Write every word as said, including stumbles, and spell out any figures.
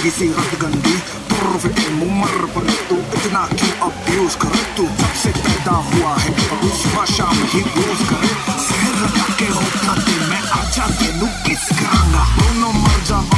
सी रत गंदी तुर फिटे मुमर पर तू इतना क्यों अब्यूज करे तू जब से पैदा हुआ है उस भाषा में ही यूज करे शहर लगा के होता ते मैं आजा तेनू किस करांगा दोनों मर जावा